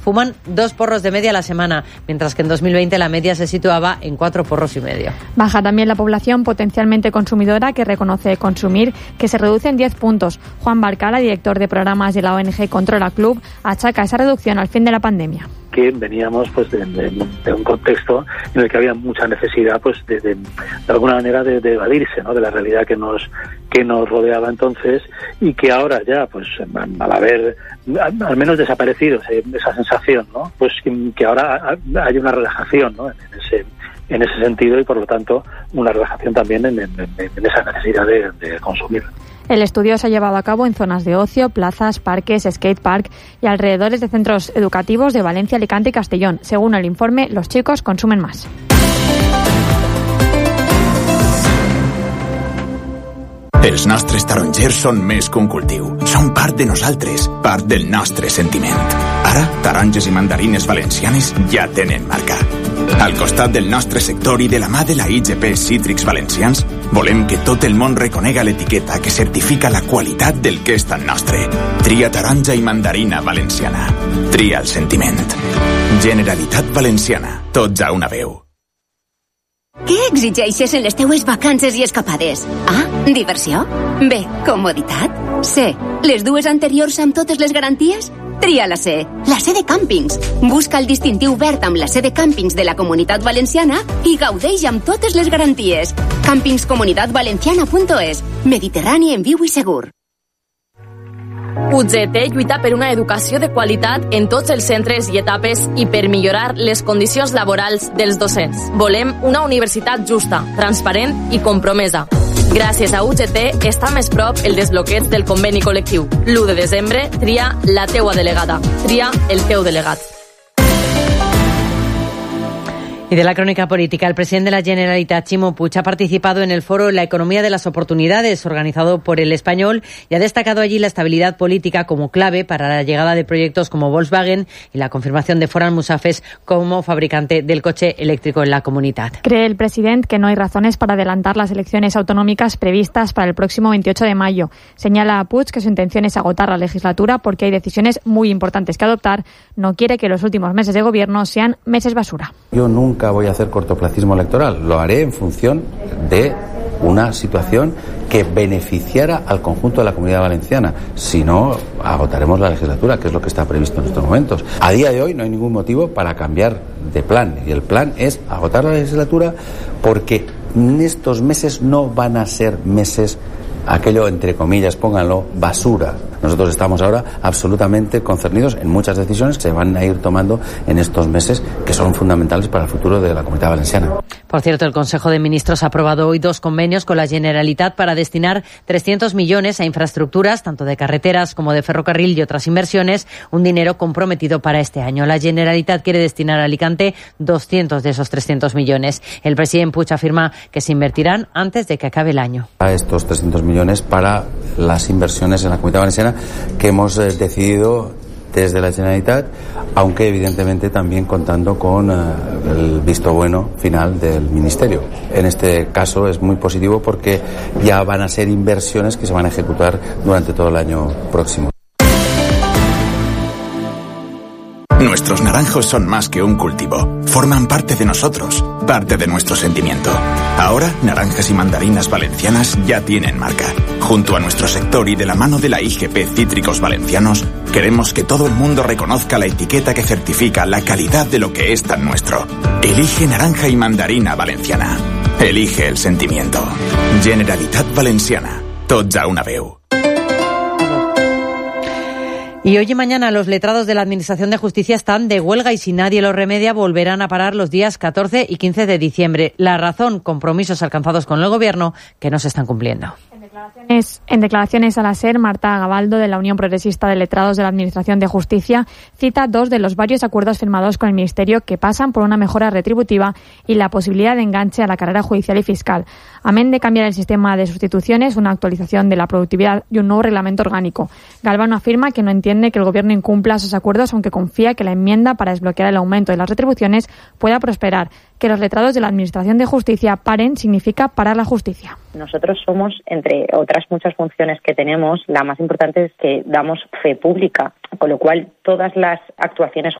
fuman 2 porros de media a la semana, mientras que en 2020 la media se situaba en 4 porros y medio. Baja también la población potencialmente consumidora, que reconoce consumir, que se reduce en 10 puntos. Juan Barcala, director de programas de la ONG Controla Club, achaca esa reducción al fin de la pandemia. Que veníamos pues de un contexto en el que había mucha necesidad pues de alguna manera de evadirse, ¿no?, de la realidad que nos rodeaba entonces, y que ahora ya pues al haber al menos desaparecido esa sensación, ¿no?, pues que ahora hay una relajación, ¿no?, en ese sentido, y por lo tanto una relajación también en esa necesidad de consumir. El estudio se ha llevado a cabo en zonas de ocio, plazas, parques, skatepark y alrededores de centros educativos de Valencia, Alicante y Castellón. Según el informe, los chicos consumen más. Els nostres tarongers són més que un cultiu. Són part de nosaltres, part del nostre sentiment. Ara, taronges i mandarines valencianes ja tenen marca. Al costat del nostre sector i de la mà de la IGP Cítrics Valencians, volem que tot el món reconega l'etiqueta que certifica la qualitat del que és tan nostre. Tria taronja i mandarina valenciana. Tria el sentiment. Generalitat Valenciana. Tots a una veu. Què exigeixes en les teues vacances i escapades? A. Diversió. B. Comoditat. C. Les dues anteriors amb totes les garanties? Tria la C. La C de càmpings. Busca el distintiu verd amb la C de càmpings de la Comunitat Valenciana i gaudeix amb totes les garanties. Campingscomunitatvalenciana.es. Mediterrani en viu i segur. UGT lluita per una educació de qualitat en tots els centres i etapes i per millorar les condicions laborals dels docents. Volem una universitat justa, transparent i compromesa. Gràcies a UGT està més prop el desbloqueig del conveni col·lectiu. L'1 de desembre tria la teua delegada. Tria el teu delegat. Y de la crónica política, el presidente de la Generalitat, Ximo Puig, ha participado en el foro La economía de las oportunidades, organizado por El Español, y ha destacado allí la estabilidad política como clave para la llegada de proyectos como Volkswagen y la confirmación de Ford Almusafes como fabricante del coche eléctrico en la comunidad. Cree el presidente que no hay razones para adelantar las elecciones autonómicas previstas para el próximo 28 de mayo. Señala a Puig que su intención es agotar la legislatura porque hay decisiones muy importantes que adoptar. No quiere que los últimos meses de gobierno sean meses basura. Yo nunca voy a hacer cortoplacismo electoral, lo haré en función de una situación que beneficiara al conjunto de la Comunidad Valenciana. Si no, agotaremos la legislatura, que es lo que está previsto en estos momentos. A día de hoy no hay ningún motivo para cambiar de plan, y el plan es agotar la legislatura porque en estos meses no van a ser meses, aquello entre comillas, pónganlo, basura. Nosotros estamos ahora absolutamente concernidos en muchas decisiones que se van a ir tomando en estos meses, que son fundamentales para el futuro de la Comunidad Valenciana. Por cierto, el Consejo de Ministros ha aprobado hoy 2 convenios con la Generalitat para destinar 300 millones a infraestructuras, tanto de carreteras como de ferrocarril y otras inversiones, un dinero comprometido para este año. La Generalitat quiere destinar a Alicante 200 de esos 300 millones. El presidente Puig afirma que se invertirán antes de que acabe el año. A estos 300 millones para las inversiones en la Comunidad Valenciana que hemos decidido desde la Generalitat, aunque evidentemente también contando con el visto bueno final del Ministerio. En este caso es muy positivo porque ya van a ser inversiones que se van a ejecutar durante todo el año próximo. Nuestros naranjos son más que un cultivo. Forman parte de nosotros, parte de nuestro sentimiento. Ahora, naranjas y mandarinas valencianas ya tienen marca. Junto a nuestro sector y de la mano de la IGP Cítricos Valencianos, queremos que todo el mundo reconozca la etiqueta que certifica la calidad de lo que es tan nuestro. Elige naranja y mandarina valenciana. Elige el sentimiento. Generalitat Valenciana. Tots a una veu. Y hoy y mañana los letrados de la Administración de Justicia están de huelga y si nadie lo remedia volverán a parar los días 14 y 15 de diciembre. La razón, compromisos alcanzados con el Gobierno que no se están cumpliendo. En declaraciones a la SER, Marta Gabaldo, de la Unión Progresista de Letrados de la Administración de Justicia, cita 2 de los varios acuerdos firmados con el Ministerio que pasan por una mejora retributiva y la posibilidad de enganche a la carrera judicial y fiscal. Amén de cambiar el sistema de sustituciones, una actualización de la productividad y un nuevo reglamento orgánico. Galvano afirma que no entiende que el Gobierno incumpla esos acuerdos, aunque confía que la enmienda para desbloquear el aumento de las retribuciones pueda prosperar. Que los letrados de la Administración de Justicia paren significa parar la justicia. Nosotros somos, entre otras muchas funciones que tenemos, la más importante es que damos fe pública, con lo cual todas las actuaciones